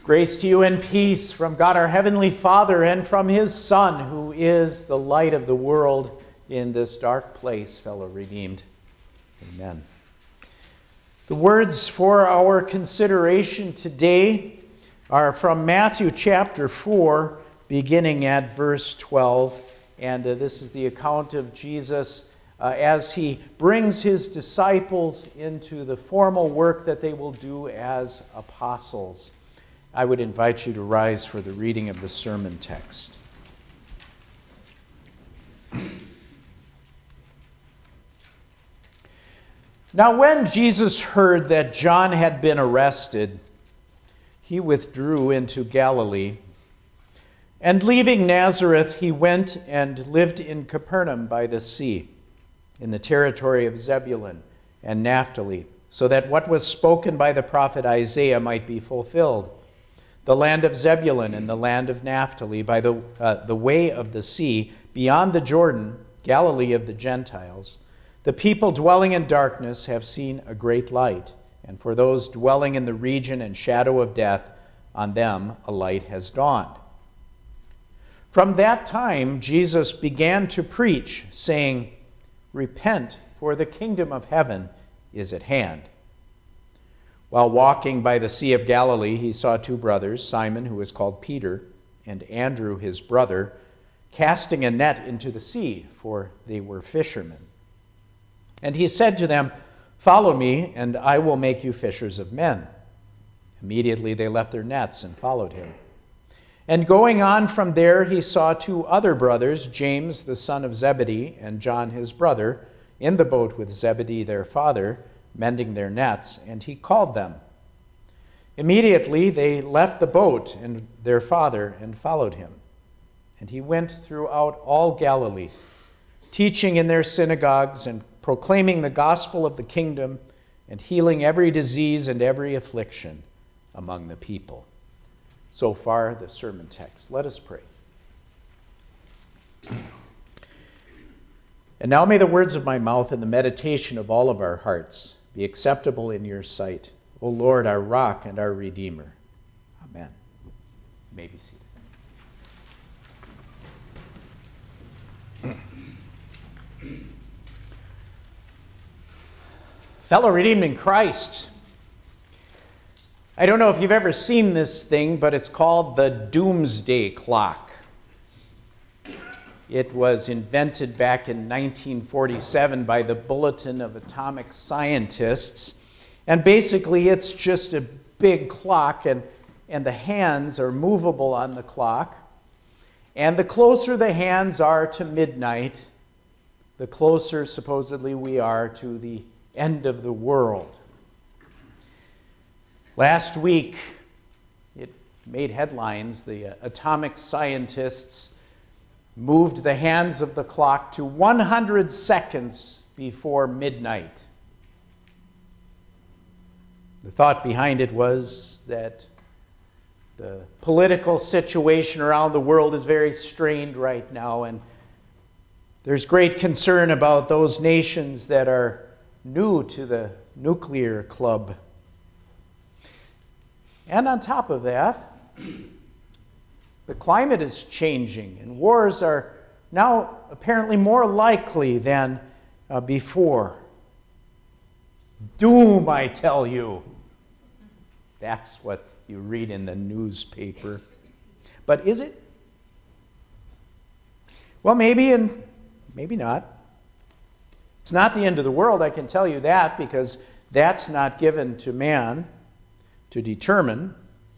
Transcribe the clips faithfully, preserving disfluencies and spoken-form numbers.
Grace to you and peace from God our Heavenly Father and from His Son, who is the light of the world in this dark place, fellow redeemed. Amen. The words for our consideration today are from Matthew chapter four, beginning at verse twelve. And uh, this is the account of Jesus uh, as He brings His disciples into the formal work that they will do as apostles. I would invite you to rise for the reading of the sermon text. Now, when Jesus heard that John had been arrested, he withdrew into Galilee. And leaving Nazareth, he went and lived in Capernaum by the sea, in the territory of Zebulun and Naphtali, so that what was spoken by the prophet Isaiah might be fulfilled. The land of Zebulun and the land of Naphtali, by the, uh, the way of the sea, beyond the Jordan, Galilee of the Gentiles. The people dwelling in darkness have seen a great light, and for those dwelling in the region and shadow of death, on them a light has dawned. From that time, Jesus began to preach, saying, "Repent, for the kingdom of heaven is at hand." While walking by the Sea of Galilee, he saw two brothers, Simon, who was called Peter, and Andrew, his brother, casting a net into the sea, for they were fishermen. And he said to them, "Follow me, and I will make you fishers of men." Immediately they left their nets and followed him. And going on from there, he saw two other brothers, James, the son of Zebedee, and John, his brother, in the boat with Zebedee, their father, mending their nets, and he called them. Immediately they left the boat and their father and followed him. And he went throughout all Galilee, teaching in their synagogues and proclaiming the gospel of the kingdom and healing every disease and every affliction among the people. So far, the sermon text. Let us pray. And now may the words of my mouth and the meditation of all of our hearts be acceptable in your sight, O Lord, our rock and our redeemer. Amen. You may be seated. Fellow redeemed in Christ, I don't know if you've ever seen this thing, but it's called the Doomsday Clock. It was invented back in nineteen forty-seven by the Bulletin of Atomic Scientists. And basically, it's just a big clock, and, and the hands are movable on the clock. And the closer the hands are to midnight, the closer, supposedly, we are to the end of the world. Last week, it made headlines. The uh, atomic scientists moved the hands of the clock to one hundred seconds before midnight. The thought behind it was that the political situation around the world is very strained right now, and there's great concern about those nations that are new to the nuclear club. And on top of that, the climate is changing, and wars are now apparently more likely than uh, before. Doom, I tell you. That's what you read in the newspaper. But is it? Well, maybe and maybe not. It's not the end of the world, I can tell you that, because that's not given to man to determine.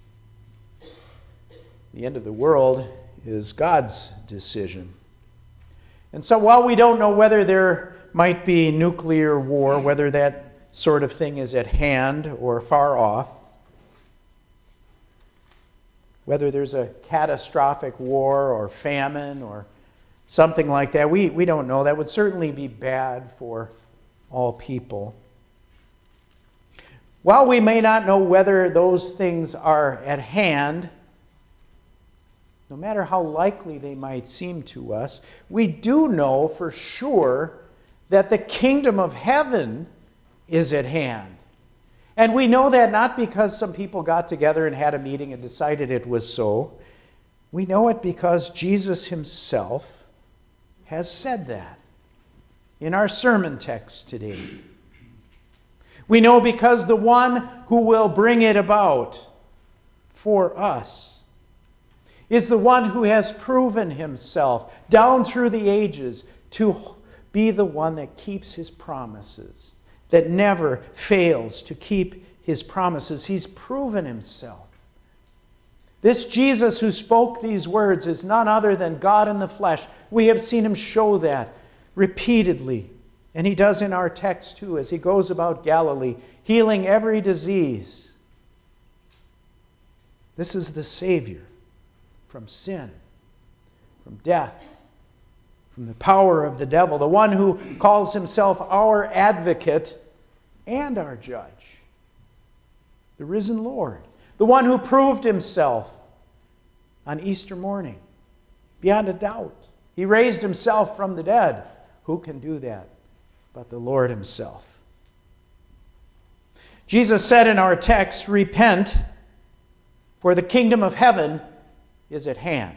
The end of the world is God's decision. And so while we don't know whether there might be nuclear war, whether that sort of thing is at hand or far off, whether there's a catastrophic war or famine or something like that, we, we don't know. That would certainly be bad for all people. While we may not know whether those things are at hand, no matter how likely they might seem to us, we do know for sure that the kingdom of heaven is at hand. And we know that not because some people got together and had a meeting and decided it was so. We know it because Jesus himself has said that in our sermon text today. We know because the one who will bring it about for us is the one who has proven himself down through the ages to be the one that keeps his promises, that never fails to keep his promises. He's proven himself. This Jesus who spoke these words is none other than God in the flesh. We have seen him show that repeatedly. And he does in our text too, as he goes about Galilee, healing every disease. This is the Savior from sin, from death, from the power of the devil, the one who calls himself our advocate and our judge, the risen Lord, the one who proved himself on Easter morning, beyond a doubt. He raised himself from the dead. Who can do that but the Lord himself? Jesus said in our text, "Repent, for the kingdom of heaven is at hand."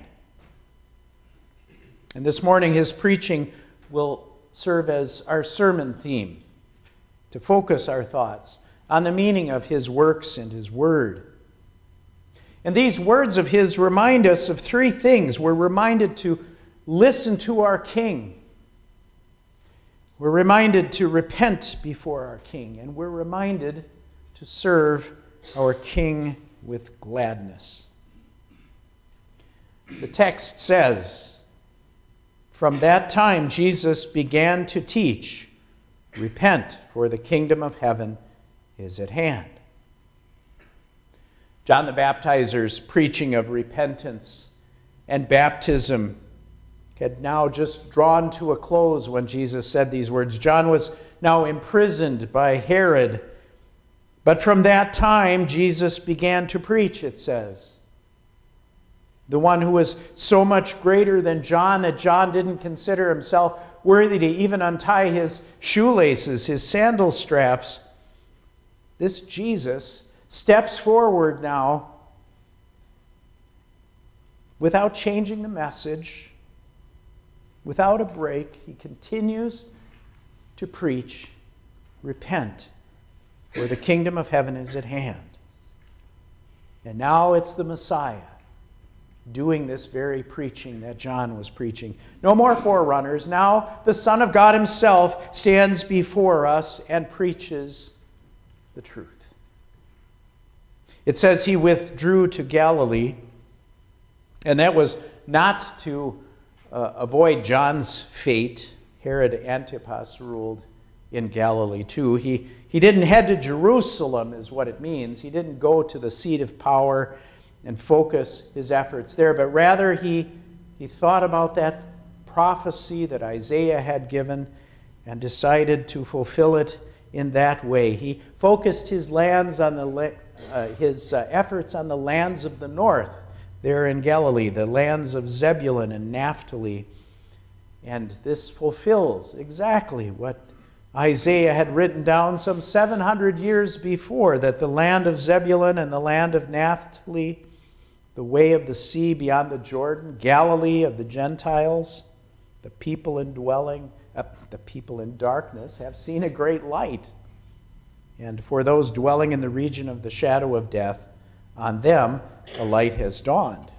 And this morning his preaching will serve as our sermon theme, to focus our thoughts on the meaning of his works and his word. And these words of his remind us of three things. We're reminded to listen to our King. We're reminded to repent before our King. And we're reminded to serve our King with gladness. The text says, "From that time Jesus began to teach, 'Repent, for the kingdom of heaven is at hand.'" John the Baptizer's preaching of repentance and baptism had now just drawn to a close when Jesus said these words. John was now imprisoned by Herod. But from that time, Jesus began to preach, it says. The one who was so much greater than John that John didn't consider himself worthy to even untie his shoelaces, his sandal straps. This Jesus steps forward now without changing the message, without a break. He continues to preach, "Repent, for the kingdom of heaven is at hand." And now it's the Messiah doing this very preaching that John was preaching. No more forerunners. Now the Son of God himself stands before us and preaches the truth. It says he withdrew to Galilee, and that was not to uh, avoid John's fate. Herod Antipas ruled in Galilee too. He, he didn't head to Jerusalem, is what it means. He didn't go to the seat of power and focus his efforts there, but rather he, he thought about that prophecy that Isaiah had given and decided to fulfill it in that way. He focused his lands on the uh, his uh, efforts on the lands of the north, there in Galilee, the lands of Zebulun and Naphtali. And this fulfills exactly what Isaiah had written down some seven hundred years before, that the land of Zebulun and the land of Naphtali, the way of the sea beyond the Jordan, Galilee of the Gentiles, the people indwelling, uh, the people in darkness have seen a great light. And for those dwelling in the region of the shadow of death, on them a light has dawned.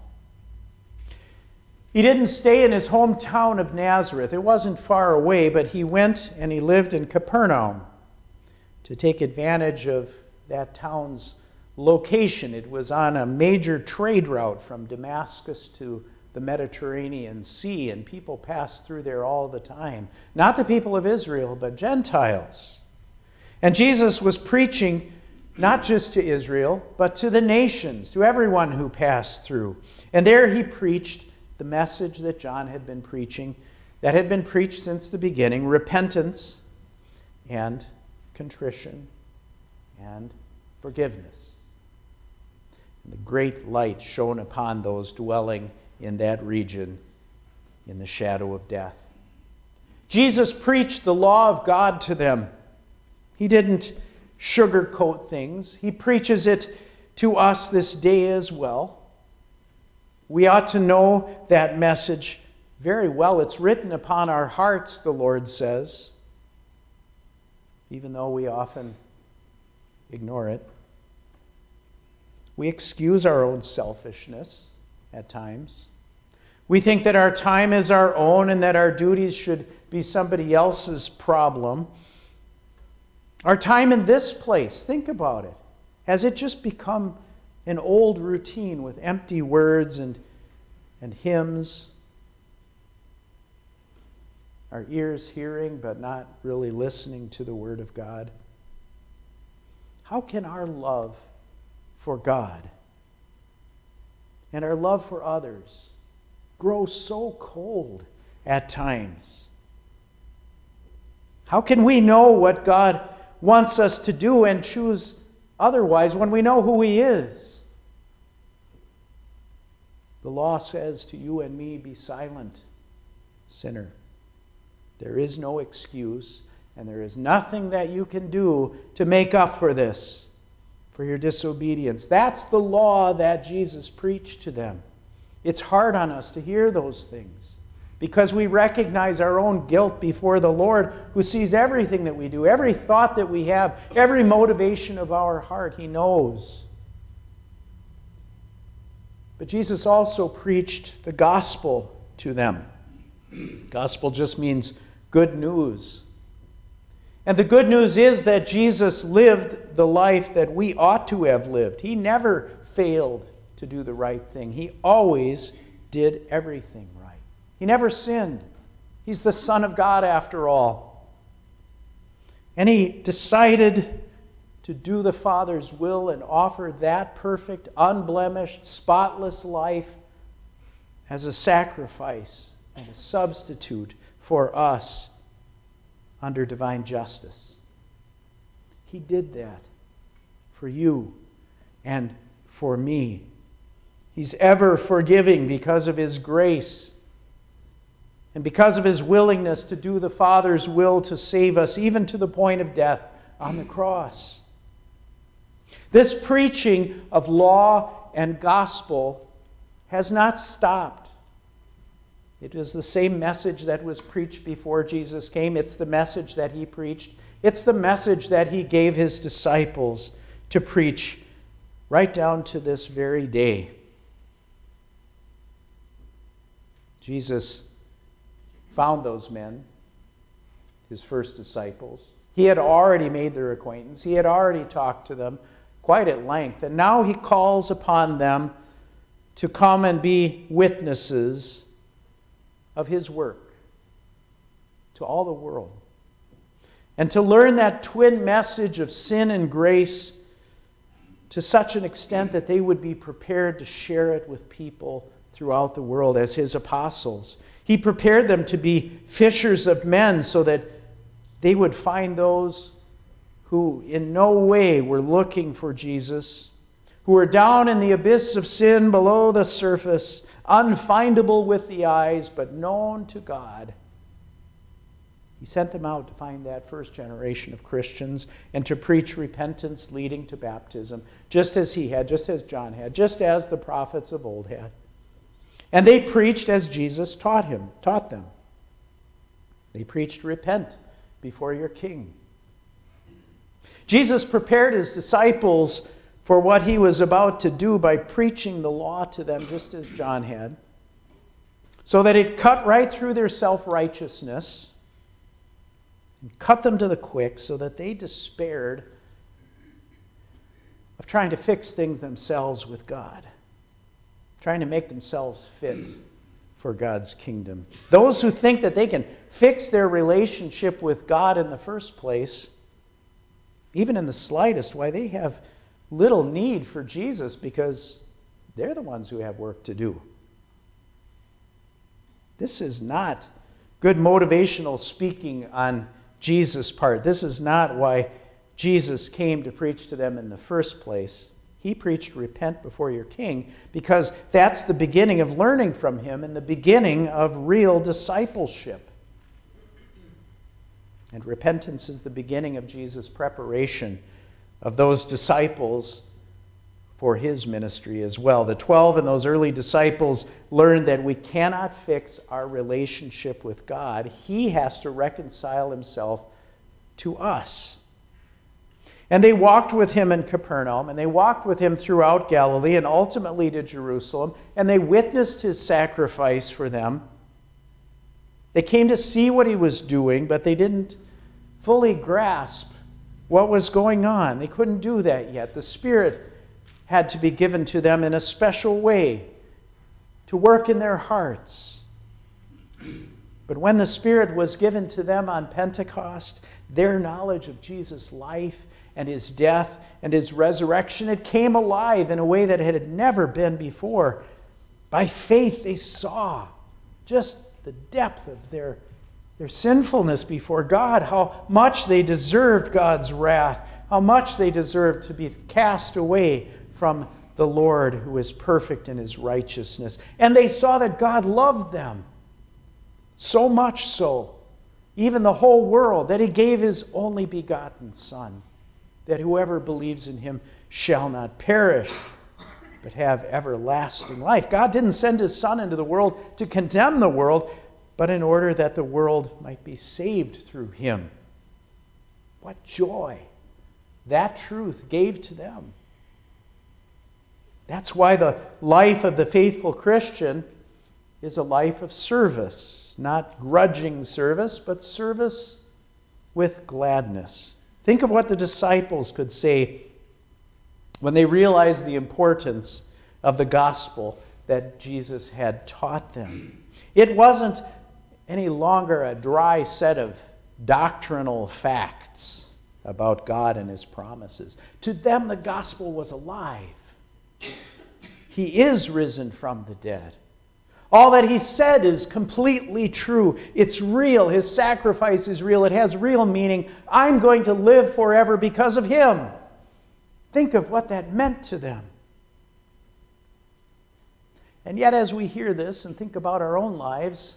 He didn't stay in his hometown of Nazareth. It wasn't far away, but he went and he lived in Capernaum to take advantage of that town's location. It was on a major trade route from Damascus to the Mediterranean Sea, and people passed through there all the time. Not the people of Israel, but Gentiles. And Jesus was preaching not just to Israel, but to the nations, to everyone who passed through. And there he preached the message that John had been preaching, that had been preached since the beginning: repentance and contrition and forgiveness. And the great light shone upon those dwelling in that region in the shadow of death. Jesus preached the law of God to them. He didn't sugarcoat things. He preaches it to us this day as well. We ought to know that message very well. It's written upon our hearts, the Lord says, even though we often ignore it. We excuse our own selfishness at times. We think that our time is our own and that our duties should be somebody else's problem. Our time in this place, think about it. Has it just become an old routine with empty words and, and hymns? Our ears hearing but not really listening to the Word of God? How can our love for God and our love for others grow so cold at times? How can we know what God wants us to do and choose otherwise when we know who He is? The law says to you and me, be silent, sinner. There is no excuse, and there is nothing that you can do to make up for this, for your disobedience. That's the law that Jesus preached to them. It's hard on us to hear those things because we recognize our own guilt before the Lord, who sees everything that we do, every thought that we have, every motivation of our heart. He knows. But Jesus also preached the gospel to them. Gospel just means good news. And the good news is that Jesus lived the life that we ought to have lived. He never failed to do the right thing. He always did everything right. He never sinned. He's the Son of God after all. And He decided to do the Father's will and offer that perfect, unblemished, spotless life as a sacrifice and a substitute for us under divine justice. He did that for you and for me. He's ever forgiving because of His grace and because of His willingness to do the Father's will to save us, even to the point of death on the cross. This preaching of law and gospel has not stopped. It is the same message that was preached before Jesus came. It's the message that He preached. It's the message that He gave His disciples to preach right down to this very day. Jesus found those men, His first disciples. He had already made their acquaintance. He had already talked to them quite at length. And now He calls upon them to come and be witnesses of His work to all the world. And to learn that twin message of sin and grace to such an extent that they would be prepared to share it with people throughout the world as His apostles. He prepared them to be fishers of men so that they would find those who in no way were looking for Jesus, who were down in the abyss of sin below the surface, unfindable with the eyes, but known to God. He sent them out to find that first generation of Christians and to preach repentance leading to baptism, just as he had, just as John had, just as the prophets of old had. And they preached as Jesus taught him, taught them. They preached, repent before your King. Jesus prepared His disciples for what He was about to do by preaching the law to them, just as John had, so that it cut right through their self-righteousness and cut them to the quick so that they despaired of trying to fix things themselves with God, trying to make themselves fit for God's kingdom. Those who think that they can fix their relationship with God in the first place, even in the slightest, why, they have little need for Jesus because they're the ones who have work to do. This is not good motivational speaking on Jesus' part. This is not why Jesus came to preach to them in the first place. He preached, repent before your King, because that's the beginning of learning from Him and the beginning of real discipleship. And repentance is the beginning of Jesus' preparation of those disciples for his ministry as well. The twelve and those early disciples learned that we cannot fix our relationship with God. He has to reconcile himself to us. And they walked with him in Capernaum, and they walked with him throughout Galilee and ultimately to Jerusalem, and they witnessed his sacrifice for them. They came to see what he was doing, but they didn't fully grasp what was going on. They couldn't do that yet. The Spirit had to be given to them in a special way to work in their hearts. But when the Spirit was given to them on Pentecost, their knowledge of Jesus' life and his death and his resurrection, it came alive in a way that it had never been before. By faith, they saw just the depth of their, their sinfulness before God, how much they deserved God's wrath, how much they deserved to be cast away from the Lord who is perfect in his righteousness. And they saw that God loved them, so much so, even the whole world, that he gave his only begotten Son, that whoever believes in him shall not perish, but have everlasting life. God didn't send his Son into the world to condemn the world, but in order that the world might be saved through him. What joy that truth gave to them. That's why the life of the faithful Christian is a life of service, not grudging service, but service with gladness. Think of what the disciples could say when they realized the importance of the gospel that Jesus had taught them. It wasn't any longer a dry set of doctrinal facts about God and his promises. To them, the gospel was alive. He is risen from the dead. All that he said is completely true. It's real. His sacrifice is real. It has real meaning. I'm going to live forever because of him. Think of what that meant to them. And yet, as we hear this and think about our own lives,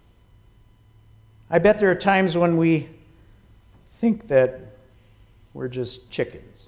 I bet there are times when we think that we're just chickens.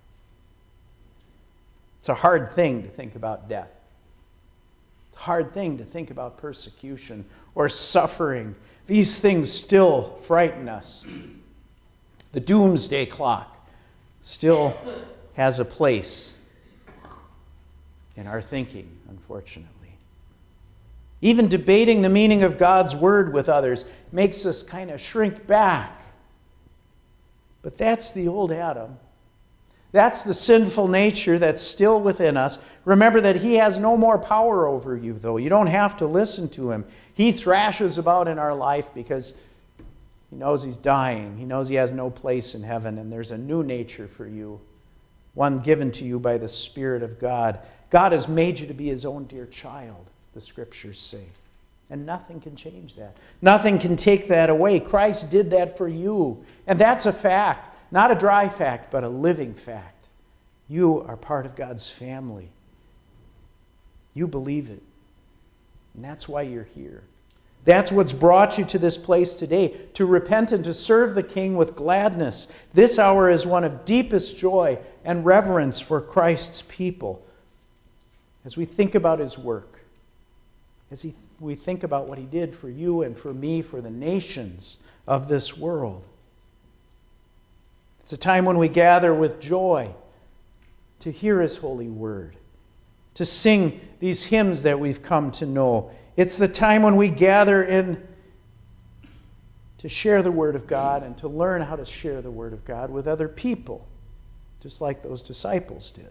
It's a hard thing to think about death. It's a hard thing to think about persecution or suffering. These things still frighten us. The doomsday clock still has a place in our thinking, unfortunately. Even debating the meaning of God's word with others makes us kind of shrink back. But that's the old Adam. That's the sinful nature that's still within us. Remember that he has no more power over you, though. You don't have to listen to him. He thrashes about in our life because he knows he's dying. He knows he has no place in heaven, and there's a new nature for you, one given to you by the Spirit of God. God has made you to be his own dear child, the Scriptures say. And nothing can change that. Nothing can take that away. Christ did that for you. And that's a fact. Not a dry fact, but a living fact. You are part of God's family. You believe it. And that's why you're here. That's what's brought you to this place today, to repent and to serve the King with gladness. This hour is one of deepest joy and reverence for Christ's people. As we think about his work, as he, we think about what he did for you and for me, for the nations of this world. It's a time when we gather with joy to hear his holy word, to sing these hymns that we've come to know. It's the time when we gather in to share the word of God and to learn how to share the word of God with other people, just like those disciples did.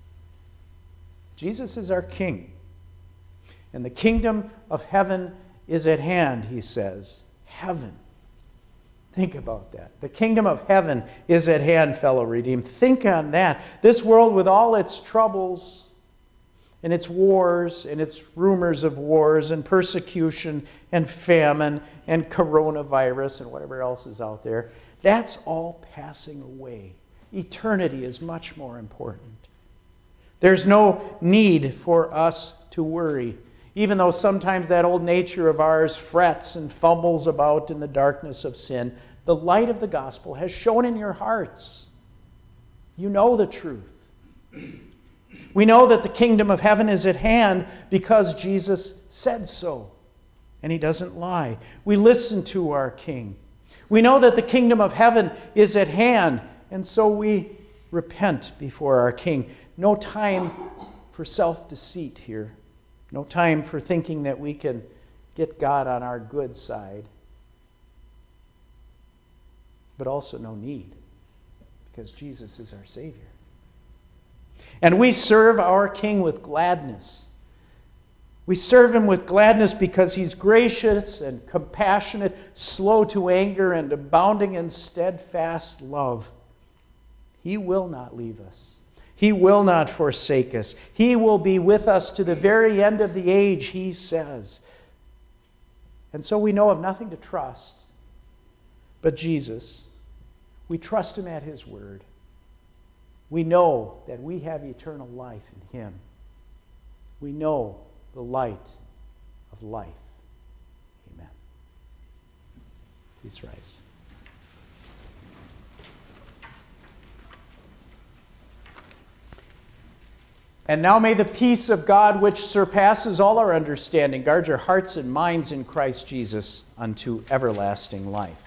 Jesus is our King, and the kingdom of heaven is at hand, he says. Heaven. Think about that. The kingdom of heaven is at hand, fellow redeemed. Think on that. This world with all its troubles and its wars and its rumors of wars and persecution and famine and coronavirus and whatever else is out there, that's all passing away. Eternity is much more important. There's no need for us to worry, even though sometimes that old nature of ours frets and fumbles about in the darkness of sin. The light of the gospel has shone in your hearts. You know the truth. We know that the kingdom of heaven is at hand because Jesus said so, and he doesn't lie. We listen to our King. We know that the kingdom of heaven is at hand, and so we repent before our King. No time for self-deceit here. No time for thinking that we can get God on our good side. But also no need, because Jesus is our Savior. And we serve our King with gladness. We serve him with gladness because he's gracious and compassionate, slow to anger, and abounding in steadfast love. He will not leave us. He will not forsake us. He will be with us to the very end of the age, he says. And so we know of nothing to trust but Jesus. We trust him at his word. We know that we have eternal life in him. We know the light of life. Amen. Please rise. And now may the peace of God, which surpasses all our understanding, guard your hearts and minds in Christ Jesus unto everlasting life.